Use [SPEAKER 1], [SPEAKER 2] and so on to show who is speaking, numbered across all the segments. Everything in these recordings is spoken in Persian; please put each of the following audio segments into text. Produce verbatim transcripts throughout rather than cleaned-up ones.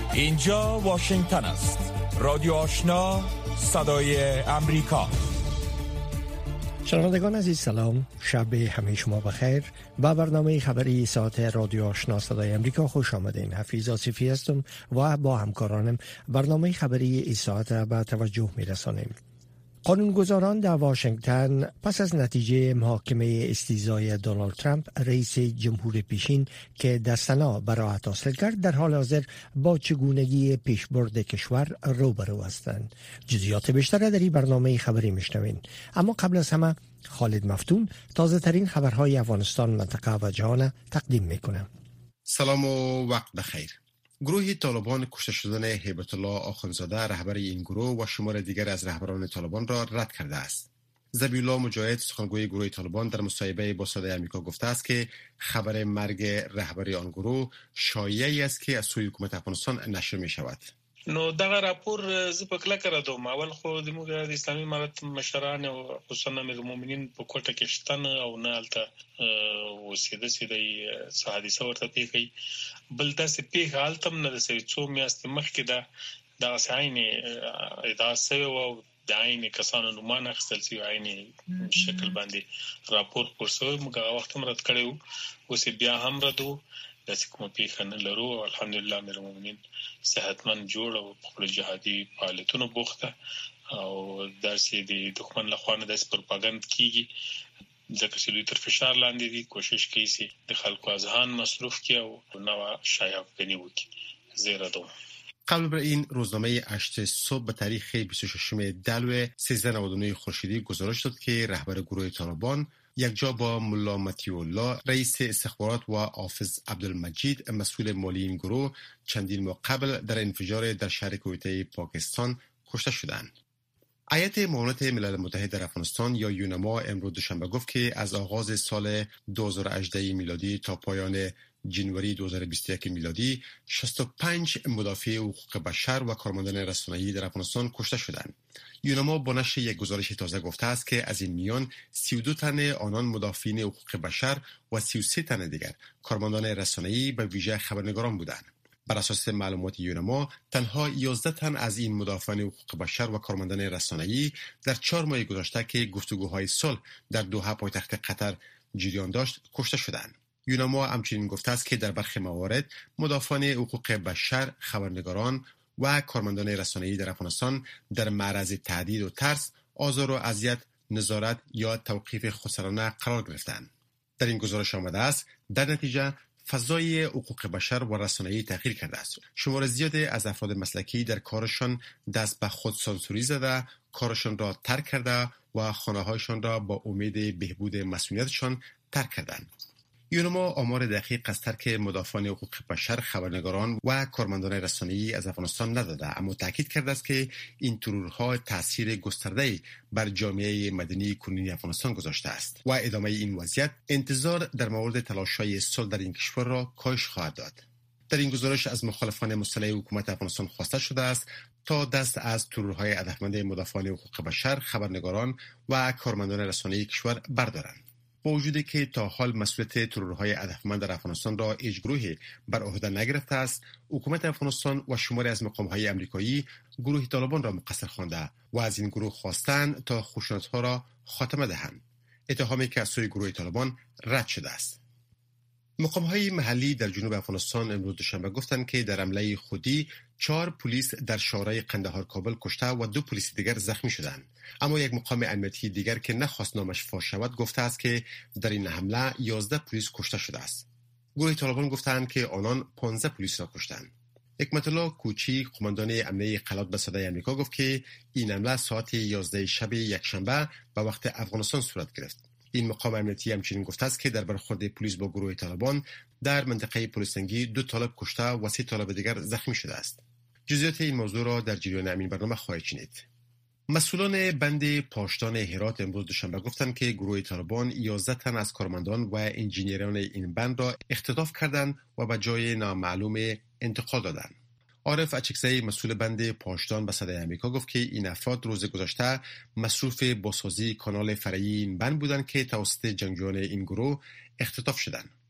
[SPEAKER 1] اینجا واشنگتن است. رادیو آشنا، صدای امریکا.
[SPEAKER 2] شنوندگان عزیز سلام، شب همه شما بخیر. با برنامه خبری ساعت رادیو آشنا صدای امریکا خوش آمدین. حفیظ آصفی هستم و با همکارانم برنامه خبری این ساعت به توجه میرسانیم. قانونگذاران در واشنگتن پس از نتیجه محاکمه استیضای دونالد ترامپ رئیس جمهور پیشین که در سنا براءت حاصل کرد در حال حاضر با چگونگی پیشبرد کشور روبرو هستند. جزئیات بیشتر در این برنامه خبری میشنوین. اما قبل از همه خالد مفتون تازه ترین خبرهای افغانستان، منطقه و جهان تقدیم میکنه.
[SPEAKER 3] سلام و وقت بخیر. گروه طالبان کشته شدن هیبت الله آخوندزاده رهبر این گروه و شمار دیگر از رهبران طالبان را رد کرده است. ذبیح الله مجاهد سخنگوی گروه طالبان در مصاحبه با صدای آمریکا گفته است که خبر مرگ رهبر آن گروه شایعی است که از سوی حکومت افغانستان نشر می شود.
[SPEAKER 4] نو دغه راپور ز په کله کړه دوم اول خو د موږ د اسلامي امارت مشران او خصوصا امیر المؤمنین په کوټه کې شتن او نه الته وسیده سیده حادثه ورته پیښی بل تاسو پیښه حالتم نه د سوي څو میاشتې مخکې دا د عین ادعا سوي او د عین کسانو نومان اخستل سوي عین شکل باندې راپور پرسوي موږ هغه وخت هم رد کړو اوس بیا هم ردو داسې کومه پیښه نه لرو. الحمدلله امیر المؤمنین صحتمند جوړ او خپل جهادي فعالیتونو بوخته او داسې د دښمن له خوا نه داسې پروپاګاندا کیږي ځکه چې دوی تر فشار لاندې دي، کوشش کوي چې د خلکو اذهان مصروف کړي او نوې شایعه افغاني وکړي. زیرا دوم
[SPEAKER 3] قبل بر این روزنامه هشت صبح به تاریخ بیست و ششم دلو سیزده نود و نه خورشیدی گزارش داد که رهبر گروه طالبان یکجا با ملا مطیع الله رئیس استخبارات و حافظ عبدالمجید مسئول مالی این گروه چندین ماه قبل در انفجار در شهر کویته پاکستان کشته شدند. هیئت معاونت ملل متحد در افغانستان یا یونما امروز دوشنبه گفت که از آغاز سال دو هزار و هجده میلادی تا پایان جنوری دو هزار و بیست و یک میلادی شصت و پنج مدافع حقوق بشر و کارمندان رسانه‌ای در افغانستان کشته شدند. یونما با نشر یک گزارش تازه گفته است که از این میان سی و دو تن آنان مدافعین حقوق بشر و سی و سه تن دیگر کارمندان رسانه‌ای به ویژه خبرنگاران بودند. بر اساس معلومات یونما تنها یازده تن از این مدافعین حقوق بشر و کارمندان رسانه‌ای در چهار ماه گذشته که گفتگوهای صلح در دوحه پایتخت قطر جریان داشت کشته شدند. یونما همچنین گفته است که در برخی موارد مدافعین حقوق بشر، خبرنگاران و کارمندان رسانه‌ای در افغانستان در معرض تهدید و ترس، آزار و اذیت، نظارت یا توقیف خودسرانه قرار گرفتند. در این گزارش آمده است در نتیجه فضای حقوق بشر و رسانه‌ای تغییر کرده است. شمار زیادی از افراد مسلکی در کارشان دست به خود سانسوری زده، کارشان را ترک کرده و خانه‌هایشان را با امید بهبود مسئولیتشان ترک کردند. یونما آمار دقیق از ترک مدافعان حقوق بشر، خبرنگاران و کارمندان رسانه‌ای از افغانستان نداده، اما تاکید کرده است که این ترورها تاثیر گسترده‌ای بر جامعه مدنی کنونی افغانستان گذاشته است و ادامه این وضعیت انتظار در مورد تلاش‌های صلح در این کشور را کاهش خواهد داد. در این گزارش از مخالفان مسلح حکومت افغانستان خواسته شده است تا دست از ترورهای هدفمند مدافعان حقوق بشر، خبرنگاران و کارمندان رسانه‌ای کشور بردارند. با وجودی که تا حال مسئولیت ترورهای هدفمند در افغانستان را هیچ گروهی بر عهده نگرفته است، حکومت افغانستان و شماری از مقام‌های آمریکایی گروه طالبان را مقصر خوانده و از این گروه خواستند تا خشونت‌ها را خاتمه دهند، اتهامی که از سوی گروه طالبان رد شده است. مقام‌های محلی در جنوب افغانستان امروز دوشنبه گفتند که در حمله خودی چهار پلیس در شارع قندهار کابل کشته و دو پلیس دیگر زخمی شدند. اما یک مقام امنیتی دیگر که نخواست نامش فاش شود گفته است که در این حمله یازده پلیس کشته شده است. گروه طالبان گفتند که آنان پانزده پلیس را کشتند. حکمت الله کوچی قماندان امنیه قلات به صدای آمریکا گفت که این حمله ساعت یازده شب یکشنبه به وقت افغانستان صورت گرفت. این مقام امنیتی همچنین گفته است که در برخورد پلیس با گروه طالبان در منطقه پلیسنگی دو طالب کشته و سه طالب دیگر زخمی شده است. جزئیات این موضوع را در جریان همین برنامه خواهید شنید. مسئولان بند پاشدان هرات امروز دوشنبه گفتند که گروه طالبان یازده تن از کارمندان و انجینیران این بند را اختطاف کردند و به جای نامعلوم انتقال دادند. عارف اچکزی مسئول بند پاشدان به صدای آمریکا گفت که این افراد روز گذشته مصروف بازسازی کانال فرعی این بند بودند که توسط جنگجویان این گروه اختطاف شدند.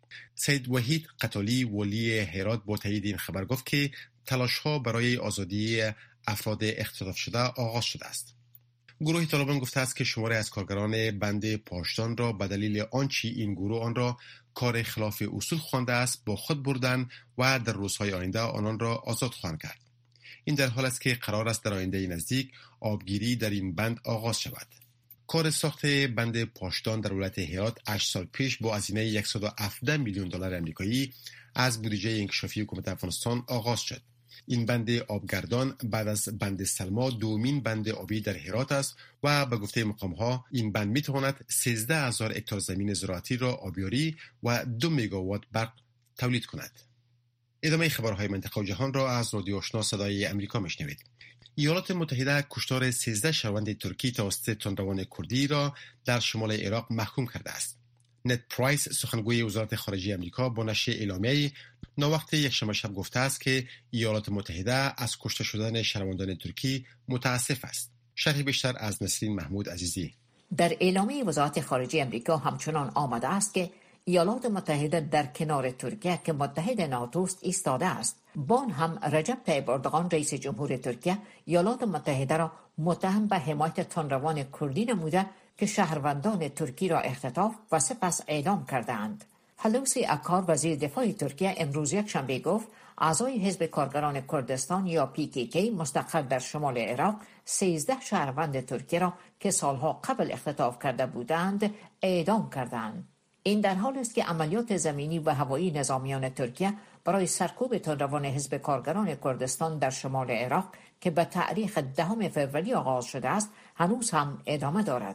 [SPEAKER 3] سید وحید قتالی ولی هرات با تایید این خبر گفت که تلاش‌ها برای آزادی افراد اختطاف شده آغاز شده است. گروه طالبان گفته است که شماری از کارگران بند پاشدان را به دلیل آنچه این گروه آن را کار خلاف اصول خوانده است با خود بردن و در روزهای آینده آنان را آزاد خواهند کرد. این در حال است که قرار است در آینده نزدیک آبگیری در این بند آغاز شود. کار ساخت بند پاشدان در ولایت هرات هشت سال پیش با هزینه صد و هفده میلیون دلار آمریکایی از بودجه انکشافی حکومت افغانستان آغاز شد. این بند آبگردان بعد از بند سلما دومین بند آبی در هرات است و به گفته مقام‌ها این بند می‌تواند سیزده هزار هکتار زمین زراعتی را آبیاری و دو مگاوات برق تولید کند. ادامه خبرهای منطقه و جهان را از رادیو آشنا صدای امریکا میشنوید. ایالات متحده کشتار سیزده شهروند ترکی توسط تندروان کردی را در شمال عراق محکوم کرده است. نت پرایس سخنگوی وزارت خارجه امریکا با نشر اعلامیه‌ای ناوقت یکشنبه شب گفته است که ایالات متحده از کشته شدن شهروندان ترکی متاسف است. شرح بیشتر از نسرین محمود عزیزی.
[SPEAKER 5] در اعلامیه وزارت خارجه امریکا همچنان آمده است که ایالات متحده در کنار ترکیه که متحد ناتوست ایستاده است. بان هم رجب طیب اردوغان رئیس جمهور ترکیه ایالات متحده را متهم به حمایت تندروان کردی نموده که شهروندان ترکی را اختطاف و سپس اعدام کردند. هلوسی اکار وزیر دفاع ترکیه امروز یک شنبه گفت اعضای حزب کارگران کردستان یا پی کی کی مستقر در شمال عراق سیزده شهروند ترکی را که سالها قبل اختطاف کرده بودند اعدام کردند. این در حال است که عملیات زمینی و هوایی نظامیان ترکیه برای سرکوب تندروان حزب کارگران کردستان در شمال عراق که به تاریخ دهم فوریه آغاز شده است هنوز هم ادامه دارد.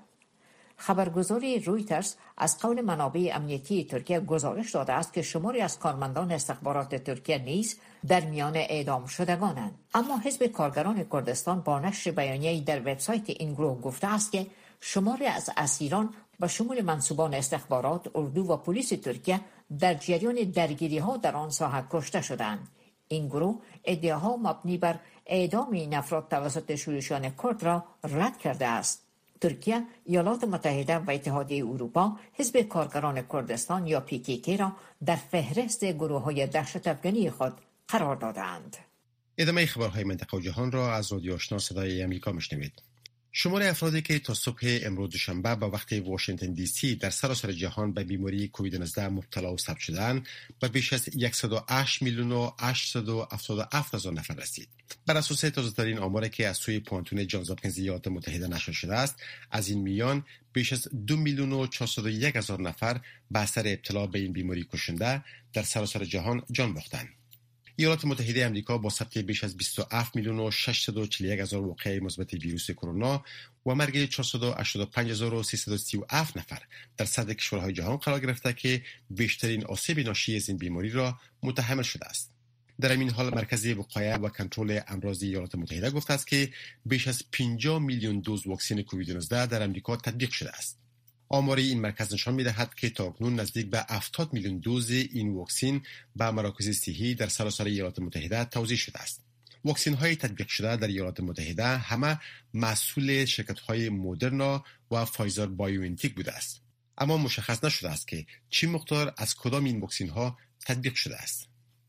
[SPEAKER 5] خبرگزاری رویترز از قول منابع امنیتی ترکیه گزارش داده است که شماری از کارمندان استخبارات ترکیه نیز در میان اعدام شدگانند. اما حزب کارگران کردستان با نشر بیانیه‌ای در وبسایت این گروه گفته است که شماری از اسیران به شمول منصوبان استخبارات، اردو و پلیس ترکیه در جریان درگیری‌ها در آن ساحه کشته شدند. این گروه ادعاها مبنی بر اعدام این افراد توسط شورشیان کرد را رد کرده است. ترکیه، ایالات متحده و اتحادیه اروپا حزب کارگران کردستان یا پی کی کی را در فهرست گروه‌های دهشت افغانی خود قرار دادند.
[SPEAKER 3] ادامه خبرهای منطقه و جهان را از رادیو آشنا صدای امریکا میشنوید. شمار افرادی که تا صبح امروز دوشنبه به وقت واشنگتن دی سی در سراسر جهان به بیماری کووید نوزده مبتلا و ثبت شدند به بیش از صد و هشت میلیون و هشتصد و هفتاد و هفت هزار نفر رسید. بر اساس تازه‌ترین آماری که از سوی پانتون جانز هاپکینز ایالات متحده نشر شده است، از این میان بیش از دو میلیون و چهارصد و یک هزار نفر به اثر ابتلا به این بیماری کشنده در سراسر جهان جان باختند. ایالات متحده آمریکا با ثبت بیش از بیست و هفت میلیون و ششصد و چهل و یک هزار واقعه مثبت ویروس کرونا و مرگ چهارصد و هشتاد و پنج هزار و سیصد و سی و هفت نفر در صدر کشورهای جهان قرار گرفته که بیشترین آسیب ناشی از این بیماری را متحمل شده است. در این حال مرکز وقایه و کنترل امراض ایالات متحده گفته است که بیش از پنجاه میلیون دوز واکسن کووید نوزده در آمریکا تطبیق شده است. آمار این مرکز نشان می‌دهد که تاکنون نزدیک به هفتاد میلیون دوز این واکسن به مراکز صحی در سراسر ایالات متحده توزیع شده است. واکسن‌های تطبیق شده در ایالات متحده همه مسئول شرکت‌های مدرنا و فایزر بایوانتک بوده است. اما مشخص نشده است که چه مقدار از کدام این واکسن‌ها تطبیق شده است.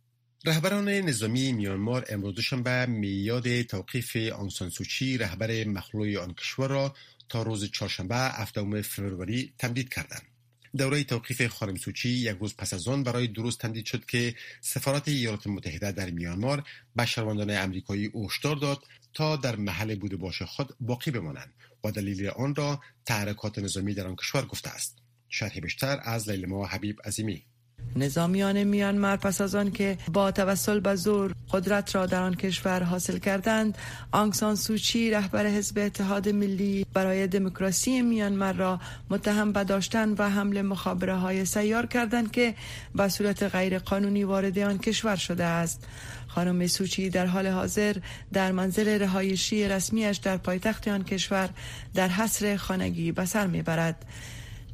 [SPEAKER 3] رهبران نظامی میانمار امروز دوشنبه میعاد توقیف آنگ سان سوچی رهبر مخلوع آن کشور را تا روز چهارشنبه هفتم فوریه تمدید کردند. دوره توقیف خانم سوچی یک روز پس از آن برای دو روز تمدید شد که سفارت ایالات متحده در میانمار به شهروندان آمریکایی هشدار داد تا در محل بود باش خود باقی بمانند و دلیل آن را تحرکات نظامی در آن کشور گفته است. شرح بیشتر از لیلما حبیب عظیمی.
[SPEAKER 6] نظامیان میانمار پس از آن که با توسل به زور قدرت را در آن کشور حاصل کردند، آنگ سان سوچی رهبر حزب اتحاد ملی برای دموکراسی میانمار را متهم به داشتن و حمل مخابره های سیار کردند که به صورت غیر قانونی وارد آن کشور شده است. خانم سوچی در حال حاضر در منزل رهایشی رسمیش در پایتخت آن کشور در حصر خانگی به سر میبرد.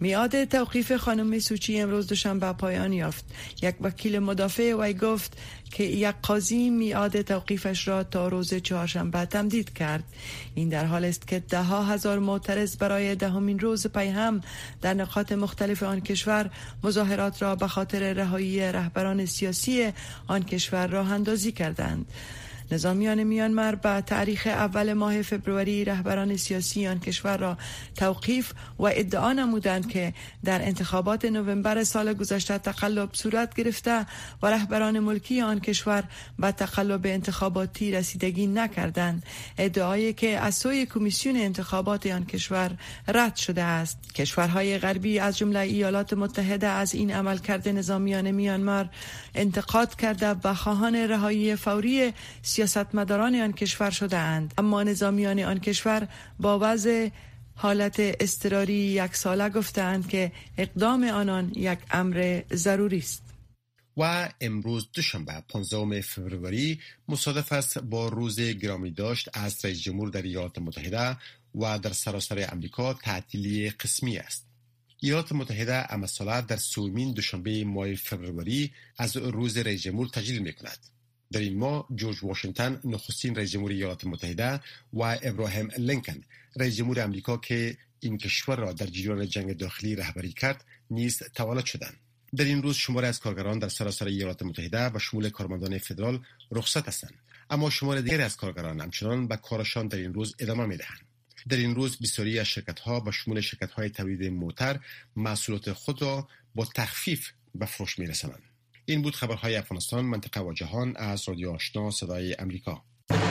[SPEAKER 6] میعاد توقیف خانم سوچی امروز دوشنبه پایان یافت. یک وکیل مدافع وی گفت که یک قاضی میعاد توقیفش را تا روز چهارشنبه تمدید کرد. این در حال است که ده ها هزار معترض برای دهمین روز پی هم در نقاط مختلف آن کشور مظاهرات را به خاطر رهایی رهبران سیاسی آن کشور راه اندازی کردند. نظامیان میانمار به تاریخ اول ماه فبروری رهبران سیاسی آن کشور را توقیف و ادعا نمودند که در انتخابات نوامبر سال گذشته تقلب صورت گرفته و رهبران ملکی آن کشور به تقلب انتخاباتی رسیدگی نکردند، ادعایی که از سوی کمیسیون انتخابات آن کشور رد شده است. کشورهای غربی از جمله ایالات متحده از این عملکرد نظامیان میانمار انتقاد کرده و خواهان رهایی فوری سیاستمداران آن کشور شده اند، اما نظامیان آن کشور با وضع حالت اضطراری یک ساله گفتند که اقدام آنان یک امر ضروری است.
[SPEAKER 3] و امروز دوشنبه پانزدهم فوریه مصادف است با روز گرامی داشت از رئیس جمهور در ایالات متحده و در سراسر امریکا تعطیلی قسمی است. ایالات متحده امساله در سومین دوشنبه ماه فوریه از روز رئیس جمهور تجلیل می‌کند. در این ماه جورج واشنگتن نخستین رئیس جمهور ایالات متحده و ابراهیم لینکن رئیس جمهور امریکا که این کشور را در جریان جنگ داخلی رهبری کرد نیز تولد شدند. در این روز شماری از کارگران در سراسر ایالات متحده و شمول کارمندان فدرال رخصت هستند، اما شمار دیگری از کارگران همچنان به کارشان در این روز ادامه می‌دهند. در این روز بسیاری از شرکت‌ها و شمول شرکت‌های تولید موتر محصولات خود را با تخفیف به فروش می‌رسانند. این بود خبرهای افغانستان، منطقه و جهان از رادیو آشنا صدای امریکا.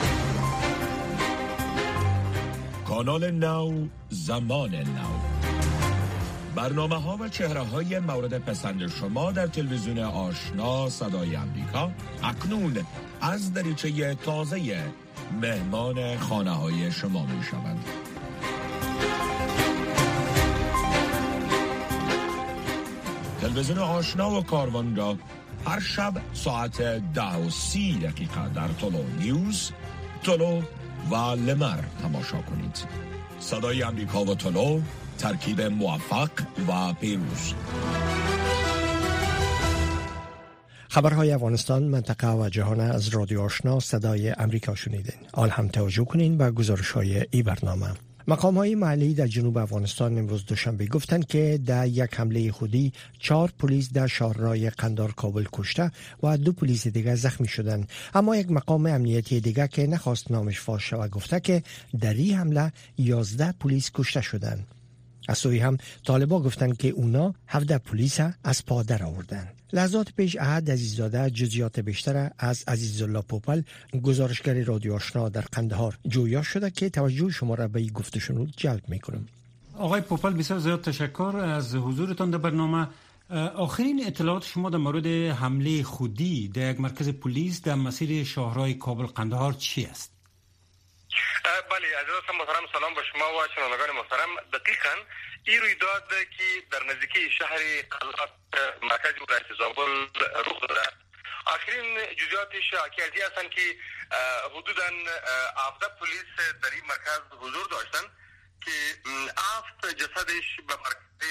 [SPEAKER 1] کانال نو، زمان نو، برنامه ها و چهره های مورد پسند شما در تلویزیون آشنا صدای امریکا اکنون از دریچه تازه مهمان خانه های شما می شوند. تلویزیون آشنا و کاروان را هر شب ساعت ده و سی دقیقه در طلو نیوز، طلو و لمر تماشا کنید. صدای امریکا و طلو، ترکیب موفق و پیروز.
[SPEAKER 2] خبرهای افغانستان، منطقه و جهان از رادیو آشنا صدای امریکا شنیدین. آل هم توجه کنین به گزارش‌های این برنامه. مقام‌های محلی در جنوب افغانستان امروز دوشنبه گفتند که در یک حمله خودی چهار پلیس در شهرهای قندار کابل کشته و دو پلیس دیگر زخمی شدند، اما یک مقام امنیتی دیگر که نخواست نامش فاش شود گفته که در این حمله یازده پلیس کشته شدند. از سوی هم طالبا گفتند که اونا هفده پلیس از پا در آوردند. لحظات پیش احد عزیززاده جزئیات بیشتر از عزیزالله پوپل، گزارشگر رادیو آشنا در قندهار جویا شده که توجه شما را به این گفتشون جلب میکنم.
[SPEAKER 7] آقای پوپل بسیار زیاد تشکر از حضورتان در برنامه. آخرین اطلاعات شما در مورد حمله خودی در یک مرکز پلیس در مسیر شاهراه کابل قندهار چی است؟
[SPEAKER 8] بله عزیزان محترم، سلام به شما و شنوندگان محترم. دقیقاً این رویداد که در نزدیکی شهر قلات مرکز ولایت زابل رخ داده، آخرین جزئیاتش حاکی از این هستند که حدوداً هفده پلیس در این مرکز حضور داشتند که هفت جسدش به مرکز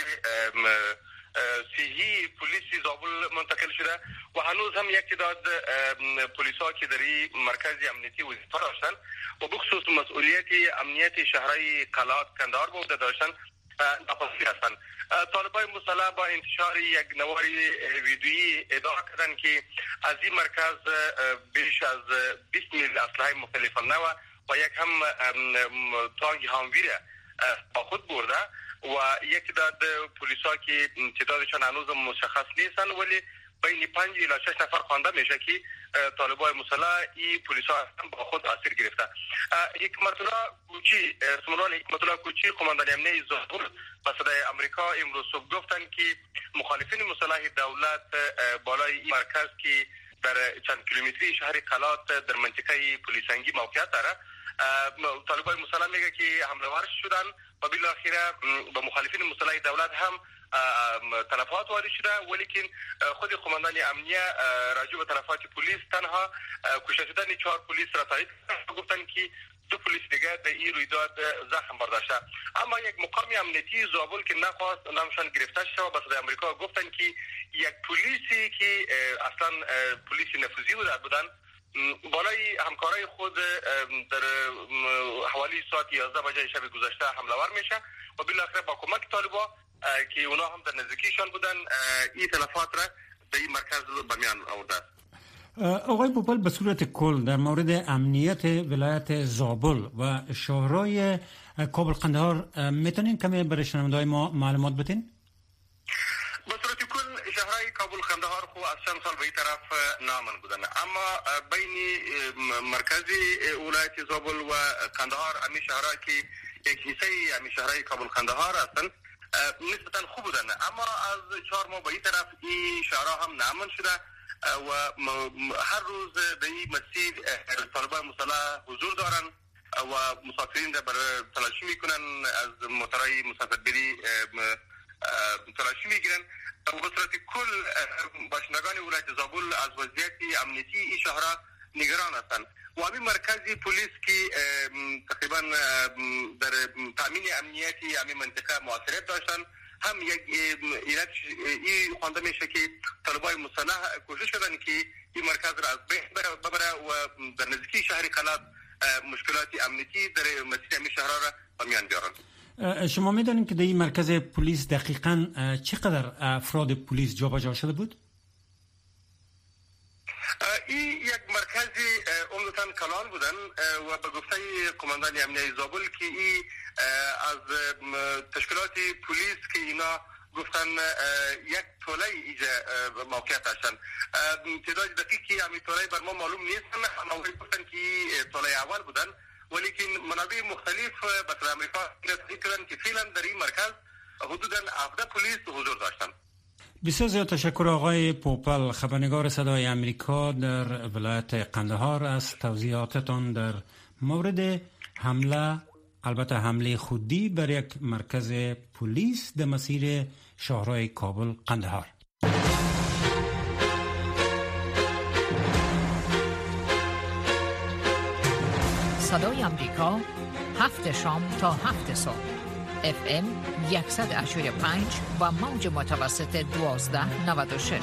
[SPEAKER 8] صحی پلیس زابل منتقل شده و هنوز هم یک تعداد پلیس‌ها که در این مرکز امنیتی وظیفه داشتند و بخصوص مسئولیت امنیت شهرهای قلات کندهار بوده داشتند ناپذیر هستند. طالبان مسلح با انتشار یک نوار ویدیویی ادعا کردند که از این مرکز بیش از بیست میل اسلحه مختلف نو و یک هم تانک هامویر با خود برده و یک تعداد پلیس‌ها که تعدادشان هنوز مشخص نیستند ولی بین پنج الی شش نفر خوانده میشه که طالبان مسلح این پلیس‌ها با خود اسیر گرفته. حکمت الله کوچی، سمنال حکمت الله کوچی، قماندان امنیتی زابل به صدای امریکا امروز صبح گفتند که مخالفین مسلح دولت بالای این مرکز که در چند کیلومتری شهر قلات در منطقه پلیسنگی موقعیت داره، طالبان مسلح میگه که حمله ور شدن و بالاخره به مخالفین مسلح دولت هم تلفات وارد شده، ولیکن خود قماندان امنیه راجع به تلفات پلیس تنها کشته شدن چهار پلیس را تایید گفتن که دو پلیس دیگه در این رویداد زخم برداشته. اما یک مقام امنیتی زابل که نخواست نامشان گرفته شد به صدای آمریکا گفتن که یک پلیسی که اصلا پلیس نفوذی بودن بالای همکارای خود در حوالی ساعت یازده بجه شب گذشته حمله ور میشه و بالاخره با کمک طالبا که اونا هم در نزدیکیشان بودن این تلفات را به این مرکز به میان آورده.
[SPEAKER 7] آقای پوپل، به صورت کل در مورد امنیت ولایت زابل و شهرهای کابل قندهار میتونین کمی برای شنونده‌های ما معلومات بدین؟
[SPEAKER 8] به صورت کل شهرهای کابل قندهار خو از چند سال به این طرف نامن بودن، اما بین مرکزی ولایت زابل و قندهار امی شهرها که یک حصه امی شهرهای کابل قندهار هستن نسبتا خوب بودن، اما از چهار ماه به این طرف این شهرها هم نامن شده و هر روز در این مسیر طالبان مسلح حضور دارن و مسافرین را برای تلاشی میکنن، از موترهای مسافربری تلاشی میگیرن و به صورت کل باشندگان ولایت زابل از وضعیت امنیتی این شهرها نگران هستند و همین مرکزی پلیس که تقریبا در تامین امنیتی همین منطقه موثریت داشتن هم یک ایراد این خوانده میشه که طالبای مسلح کوشش کردن که این مرکز را از بین ببره و در نزدیکی شهر قلات مشکلات امنیتی در مسیر همین شهرها را به میان بیارن.
[SPEAKER 7] شما میدونید که در این مرکز پلیس دقیقاً چقدر افراد پلیس جابجا شده بود؟
[SPEAKER 8] این یک مرکزی عمدتاً کلان بودن و به گفته قماندان امنیه زابل که این از تشکیلات پلیس که اینا گفتن یک توله ایجا موقعیت داشتن. تعداد دقیقی همین توله بر ما معلوم نیستن، اما گفتن که توله اول بودن، ولیکن منابع مختلف به صدای آمریکا تصدیق کردن که فعلا در این مرکز حدوداً هفده پلیس حضور داشتن.
[SPEAKER 7] بسیار زیاد تشکر آقای پوپل، خبرنگار صدای آمریکا در ولایت قندهار، از توضیحاتتان در مورد حمله، البته حمله خودی بر یک مرکز پلیس در مسیر شهرهای کابل قندهار.
[SPEAKER 5] صدای آمریکا، هفت شام تا هفت صبح، اف ام صد و هشتاد و پنج و موج متوسط دوازده نود و شش.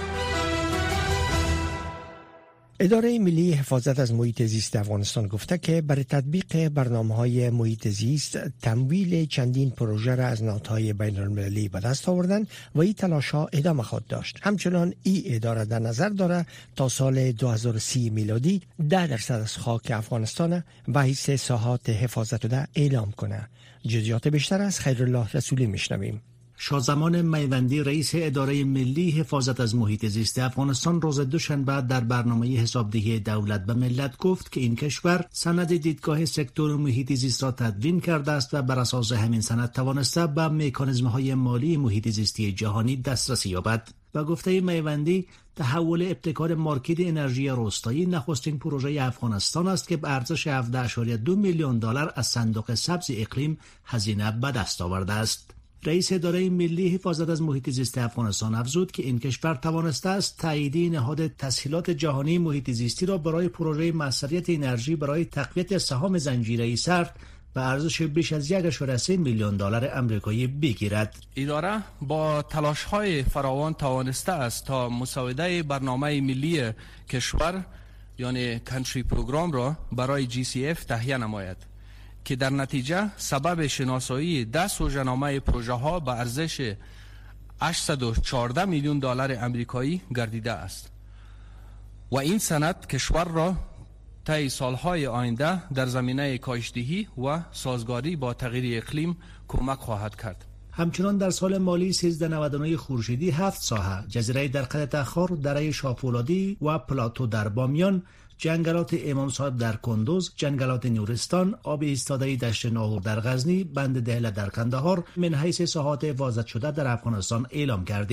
[SPEAKER 2] اداره ملی حفاظت از محیط زیست افغانستان گفته که برای تطبیق برنامه‌های محیط زیست تمویل چندین پروژه را از نهادهای بین المللی به دست آوردن و این تلاش‌ها ادامه خواهد داشت. همچنان این اداره در نظر داره تا سال دو هزار و سی میلادی ده درصد از خاک افغانستان به حیث ساحات حفاظت شده اعلام کنه. جزئیات بیشتر از خیرالله رسولی میشنویم.
[SPEAKER 9] شازمان میوندی، رئیس اداره ملی حفاظت از محیط زیست افغانستان، روز دوشنبه در برنامه حسابدهی دولت به ملت گفت که این کشور سند دیدگاه سکتور محیط زیست را تدوین کرده است و بر اساس همین سند توانسته به مکانیزم‌های مالی محیط زیستی جهانی دسترسی یابد. و گفته میوندی، تحول ابتکار مارکت انرژی روستایی نخستین پروژه افغانستان است که به ارزش هفده ممیز دو میلیون دلار از صندوق سبز اقلیم هزینه به دست آورده است. رئیس اداره ملی حفاظت از محیط زیست افغانستان افزود که این کشور توانسته است تایید نهاد تسهیلات جهانی محیط زیستی را برای پروژه مصرفیت انرژی برای تقویت سهام زنجیره سرد به ارزش بیش از یک ممیز سه میلیون دلار آمریکایی بگیرد.
[SPEAKER 10] اداره با تلاش‌های فراوان توانسته است تا مسوده برنامه ملی کشور یعنی کانتری پروگرام را برای جی سی اف تهیه نماید که در نتیجه سبب شناسایی ده سوژه‌نامه پروژه ها به ارزش هشتصد و چهارده میلیون دلار آمریکایی گردیده است و این سند کشور را طی سالهای آینده در زمینه کاشتدهی و سازگاری با تغییر اقلیم کمک خواهد کرد.
[SPEAKER 9] همچنان در سال مالی سیزده نود و نه خورشیدی هفت ساحه، جزیره در قلعه تخار، دره شاپولادی و پلاتو در بامیان، جنگلات امام صاحب در کندوز، جنگلات نورستان، آب ایستاده دشت ناهور در غزنی، بند دهله در قندهار من حیث ساحات حفاظت شده در افغانستان اعلام کردید.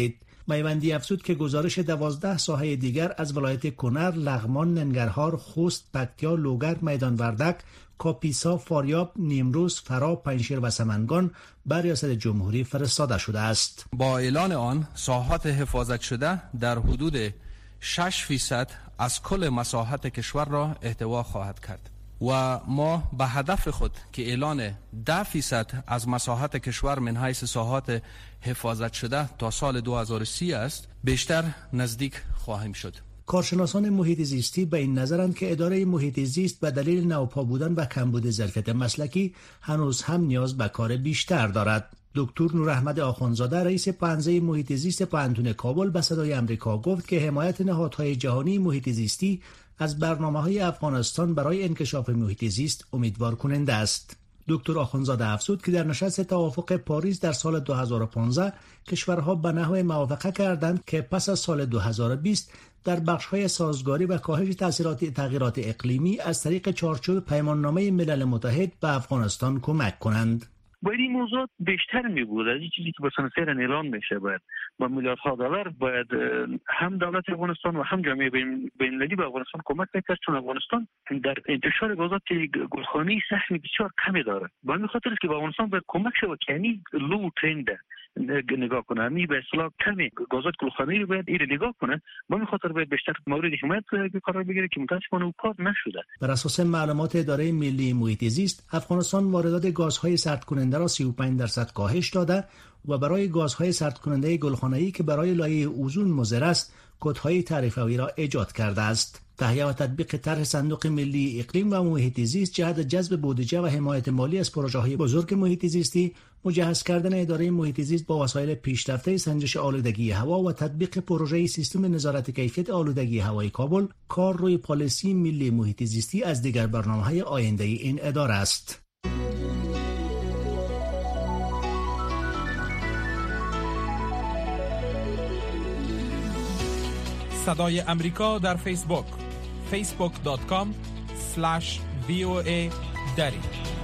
[SPEAKER 9] میوندی افزود که گزارش دوازده ساحه دیگر از ولایت کنر، لغمان، ننگرهار، خوست، پکتیا، لوگر، میدان وردک، کاپیسا، فاریاب، نیمروز، فرا، پنجشیر و سمنگان بر ریاست جمهوری فرستاده شده است.
[SPEAKER 10] با اعلان آن ساحات حفاظت شده در حدود شش فیصد از کل مساحت کشور را احتوا خواهد کرد و ما به هدف خود که اعلان ده فیصد از مساحت کشور من حیث ساحات حفاظت شده تا سال دو هزار و سی است بیشتر نزدیک خواهیم شد.
[SPEAKER 9] کارشناسان محیط زیستی به این نظرند که اداره محیط زیست به دلیل نوپا بودن و کمبود ظرفیت مسلکی هنوز هم نیاز به کار بیشتر دارد. دکتر نوراحمد آخوندزاده رئیس پنزه محیط زیست پوهنتون کابل به صدای آمریکا گفت که حمایت نهادهای جهانی محیط زیستی از برنامه‌های افغانستان برای انکشاف محیط زیست امیدوار کننده است. دکتر آخوندزاده افزود که در نشست توافق پاریس در سال دو هزار و پانزده کشورها به نحو موافقه کردند که پس از سال دو هزار و بیست در بخش‌های سازگاری و کاهش تاثیرات تغییرات اقلیمی از طریق چارچوب پیماننامه ملل متحد به افغانستان کمک کنند.
[SPEAKER 11] باید این موضوع بیشتر می بود از این چیزی که مثلا سیر اعلان میشه. باید با میلیاردها دلار باید هم دولت افغانستان و هم جامعه بین‌المللی به افغانستان کمک میکرد، چون افغانستان در انتشار گازات گلخانه‌ای سهم بسیار کمی داره. به همین خاطر است که به افغانستان باید کمک شود که یعنی لو ترند نگاه کنه، همین به اصطلاح کمی گازات گلخانه‌ای رو باید این نگاه کنه. به همین خاطر باید بیشتر مورد حمایت قرار بگیره که متأسفانه کار نشده.
[SPEAKER 9] بر اساس معلومات اداره ملی محیط زیست، افغانستان واردات گازهای سردکننده را سی و پنج درصد کاهش داده و برای گازهای سردکننده گلخانه‌ای که برای لایه اوزون مضر است، کدهای تعرفه‌ای را ایجاد کرده است. تهیه و تطبیق طرح صندوق ملی اقلیم و محیط زیست جهت جذب بودجه و حمایت مالی از پروژه‌های بزرگ محیط زیستی، مجهز کردن اداره محیط زیست با وسایل پیشرفته سنجش آلودگی هوا و تطبیق پروژه سیستم نظارت کیفیت آلودگی هوای کابل، کار روی پالیسی ملی محیط زیستی از دیگر برنامه‌های آینده این اداره است.
[SPEAKER 12] صدای امریکا در فیسبوک فیسبوک دات کام اسلش وی او ای دری.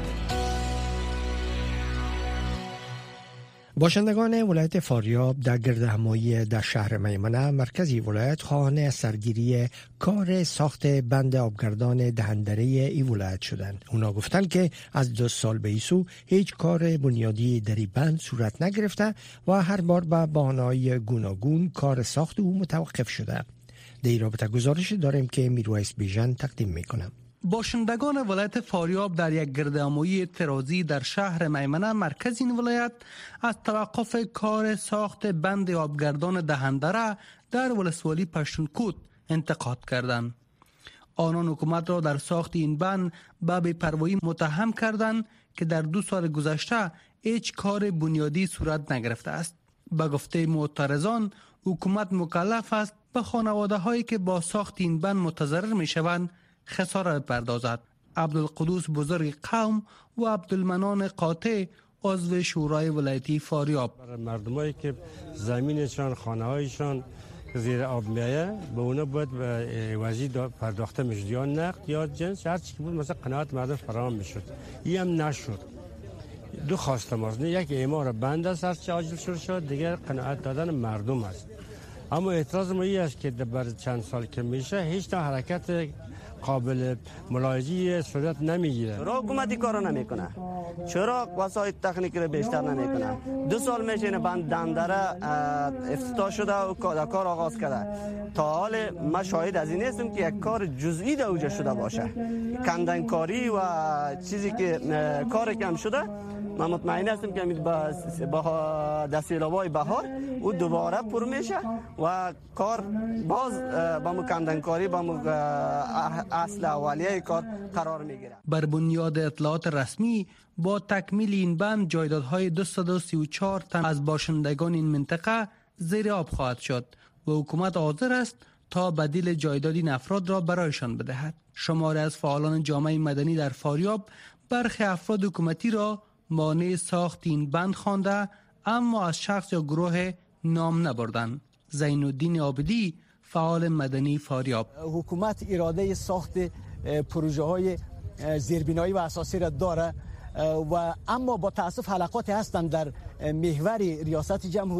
[SPEAKER 2] باشندگان ولایت فاریاب در گردهمایی در شهر میمنه مرکزی ولایت خواهان از سرگیری کار ساخت بند آبگردان دهندره ای ولایت شدند. اونا گفتن که از دو سال به ایسو هیچ کار بنیادی در این بند صورت نگرفته و هر بار به بهانه‌های گوناگون کار ساخت او متوقف شده. در این رابطه گزارش داریم که میرویس بیژن تقدیم میکنم.
[SPEAKER 13] باشندگان ولایت فاریاب در یک گردهمایی اعتراضی در شهر میمنه مرکز این ولایت از توقف کار ساخت بند آبگردان دهندره در ولسوالی پشتونکوت انتقاد کردند. آنان حکومت را در ساخت این بند به بی‌پروایی متهم کردند که در دو سال گذشته هیچ کار بنیادی صورت نگرفته است. به گفته معترضان حکومت مکلف است به خانواده هایی که با ساخت این بند متضرر می شوند خساره بپردازد. عبدالقدوس بزرگ قوم و عبدالمنان قاطع عضو شورای ولایتی فاریاب:
[SPEAKER 14] مردمایی که زمینشان خانه‌هایشان زیر آب میایه به اونا باید به وزیر پرداخته میشد، یا نقد یا جنس، هر چی که بود مثلا قناعت مردم فراهم میشد. این هم نشد. دو خواسته ماست، یک اعمار بند است هر چه عاجل شروع شد، دیگر قناعت دادن مردم است. اما اعتراض ما این است که در چند سال که میشه هیچ تا حرکت قابل ملاحظه‌ای صورت نمیگیره.
[SPEAKER 15] چرا حکومتی کارو نمیکنه؟ چرا وسایل تکنیکی رو بیشتر نمیکنه؟ دو سال میشه این بند دندره افتتاح شده و کار آغاز کرده. تا حال ما شاهد از این هستم که یک کار جزئی در اوجا شده باشه. کندنکاری و چیزی که کار کم شده، من مطمئن هستم که با دستیلابای بهار او دوباره پر میشه و کار باز با مکندنکاری با اصل اولیه کار قرار میگیره.
[SPEAKER 13] بر بنیاد اطلاعات رسمی با تکمیل این بند جایدادهای دویست و سی و چهار تن از باشندگان این منطقه زیر آب خواهد شد و حکومت حاضر است تا بدیل جایداد این افراد را برایشان بدهد. شماری از فعالان جامعه مدنی در فاریاب برخی افراد حکومتی را مانع ساخت این بند خوانده اما از شخص یا گروه نام نبردند. زین الدین عابدی فعال مدنی فاریاب:
[SPEAKER 16] حکومت اراده ساخت پروژه های زیربنایی و اساسی را داره و اما با تاسف حلقاتی هستند در محور ریاست جمهوری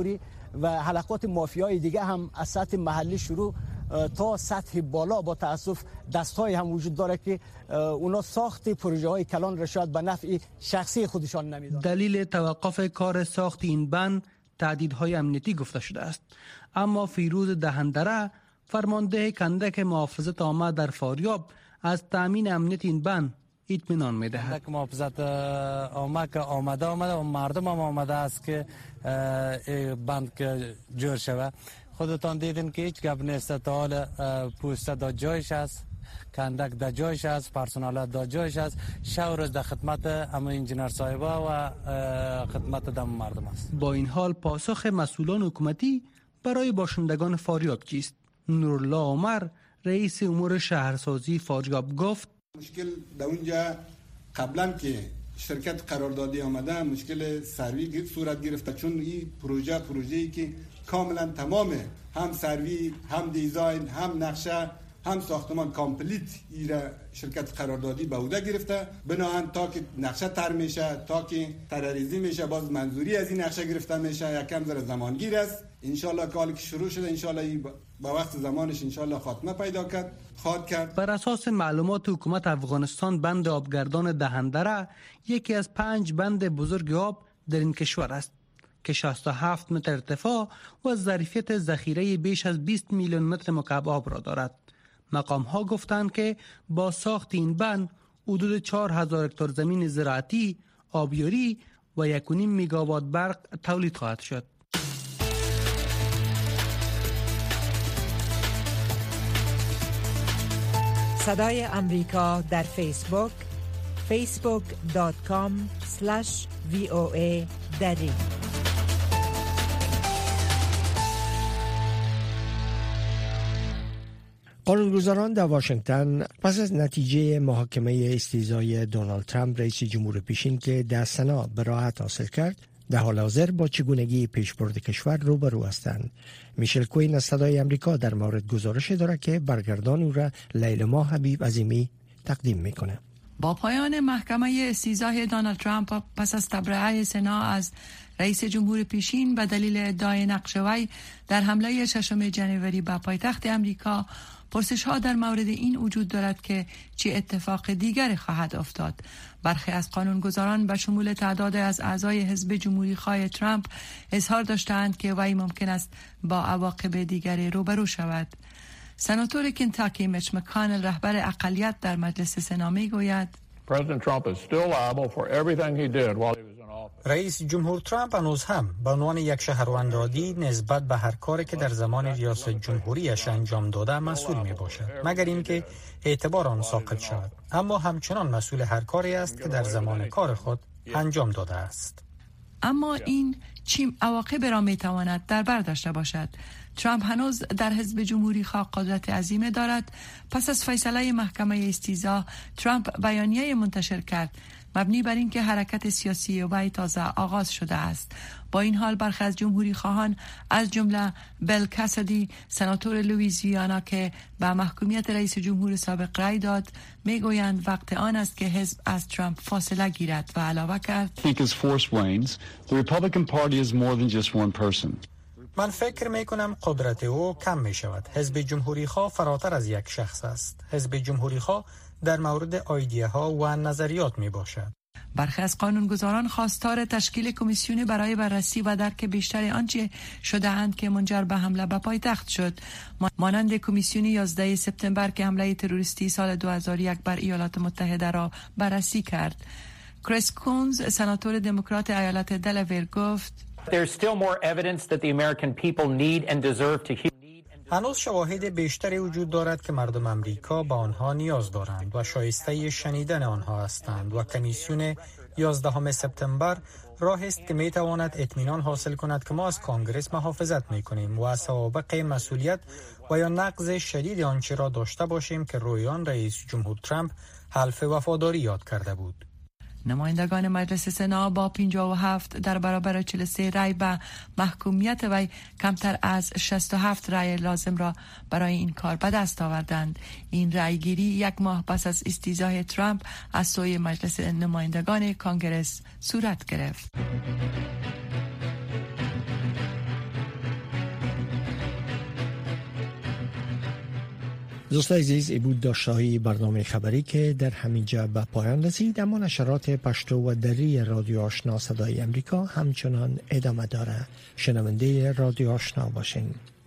[SPEAKER 16] و حلقات مافیای دیگه هم از سطح محلی شروع تا سطح بالا با تاسف دستای هم وجود داره که اونا ساخت پروژه های کلان را شاید به نفع شخصی خودشان نمیدونن.
[SPEAKER 13] دلیل توقف کار ساخت این بند تهدیدهای امنیتی گفته شده است، اما فیروز دهندره فرمانده کندک محافظت عامه در فاریاب از تامین امنیت این بند اطمینان میدهد.
[SPEAKER 17] کندک محافظت عامه که آمده آمده و مردم هم آمده است که بند که جور شود. خودتان دیدین که هیچ گپ نیست، تا حال پوسته دا جایش است، کندک دا جایش است، پرسنل دا جایش است، شب روز در خدمت اما انجینر صاحبا و خدمت دم مردم است.
[SPEAKER 13] با این حال پاسخ مسئولان حکومتی برای باشندگان فاریاب چیست؟ نورالله عمر رئیس امور شهرسازی فاریاب گفت
[SPEAKER 18] مشکل در اونجا قبلا که شرکت قراردادی آمده مشکل سروی صورت گرفته، چون این پروژه پروژه‌ای که کاملا تمامه، هم سروی هم دیزاین هم نقشه هم ساختمان کامپلیت ایره شرکت قراردادی به عهده گرفته. بناهن تا که نقشه تر میشه، تا که طرح‌ریزی میشه، باز منظوری از این نقشه گرفته میشه، یکم ذره زمانگیر است. انشالله کاری که شروع شده انشالله با وقت زمانش انشالله خاتمه پیدا کرد خواهد کرد.
[SPEAKER 13] بر اساس معلومات حکومت افغانستان بند آبگردان دهندره یکی از پنج بند بزرگ آب در این کشور است که شصت و هفت متر ارتفاع و ظرفیت ذخیره بیش از بیست میلیون متر مکعب آب را دارد. مقام ها گفتند که با ساخت این بند حدود چهار هزار هکتار زمین زراعتی، آبیاری و یک و نیم میگاوات برق تولید خواهد شد.
[SPEAKER 19] صدای امریکا در فیسبوک فیسبوک دات کام اسلش وی او ای دری.
[SPEAKER 2] قانونگذاران در واشنگتن پس از نتیجه محاکمه استیضای دونالد ترامپ رئیس جمهور پیشین که در سنا براءت حاصل کرد، در حال حاضر با چگونگی پیشبرد کشور روبرو هستند. میشل کوین از صدای امریکا در مورد گزارش دارد که برگردان او را لیلما حبیب عظیمی تقدیم میکنه.
[SPEAKER 6] با پایان محکمه استیضاح دونالد ترامپ پس از تبرئه سنا از رئیس جمهور پیشین به دلیل ادعای نقش وی در حمله ششم جنوری به پایتخت امریکا، پرسش ها در مورد این وجود دارد که چه اتفاق دیگری خواهد افتاد. برخی از قانونگذاران به شمول تعداد از اعضای حزب جمهوری خواه ترامپ اظهار داشتند که وی ممکن است با عواقب دیگری روبرو شود. سناتور کنتاکی میچ مکانل رهبر اقلیت در مجلس سنا میگوید
[SPEAKER 20] رئیس جمهور ترامپ هنوز هم به عنوان یک شهروند عادی نسبت به هر کاری که در زمان ریاست جمهوریش انجام داده مسئول می باشد، مگر اینکه اعتبار آن ساقط شود، اما همچنان مسئول هر کاری است که در زمان کار خود انجام داده است.
[SPEAKER 6] اما این چه عواقب را می تواند در بر داشته باشد؟ ترامپ هنوز در حزب جمهوری خواه قدرت عظیمه دارد. پس از فیصله محکمه استیضاح، ترامپ بیانیه منتشر کرد مبنی بر اینکه حرکت سیاسی وی تازه آغاز شده است. با این حال برخی از جمهوری خواهان از جمله بیل کاسدی، سناتور لوئیزیانا که به محکومیت رئیس جمهور سابق رأی داد، میگویند وقت آن است که حزب از ترامپ فاصله گیرد و علاوه کرد
[SPEAKER 20] من فکر می کنم قدرت او کم می شود. حزب جمهوری خواه فراتر از یک شخص است. حزب جمهوری خواه در مورد ایده ها و نظریات می باشد.
[SPEAKER 6] برخی از قانونگذاران خواستار تشکیل کمیسیون برای بررسی و درک بیشتر آنچه شده اند که منجر به حمله به پایتخت شد، مانند کمیسیون یازده سپتامبر که حمله تروریستی سال دو هزار و یک بر ایالات متحده را بررسی کرد. کریس کونز، سناتور دموکرات ایالت دلاویر، گفت
[SPEAKER 20] هنوز شواهد بیشتری وجود دارد که مردم امریکا با آنها نیاز دارند و شایسته شنیدن آنها هستند و کمیسیون یازدهم سپتامبر راه است که می تواند اطمینان حاصل کند که ما از کانگرس محافظت می کنیم و از سوابق مسئولیت و یا نقض شدید آنچه را داشته باشیم که روی آن رئیس جمهور ترامپ حلف وفاداری یاد کرده بود.
[SPEAKER 6] نمایندگان مجلس سنا با پنجاه و هفت در برابر چهل و سه رای به محکومیت وی کمتر از شصت و هفت رای لازم را برای این کار به دست آوردند. این رای گیری یک ماه پس از استیضاح ترامپ از سوی مجلس نمایندگان کانگرس صورت گرفت.
[SPEAKER 2] دوستان عزیز، ای بود داشته‌های برنامه خبری که در همینجا به پایان رسید، اما نشرات پشتو و دری رادیو آشنا صدای امریکا همچنان ادامه داره. شنونده رادیو آشنا باشین.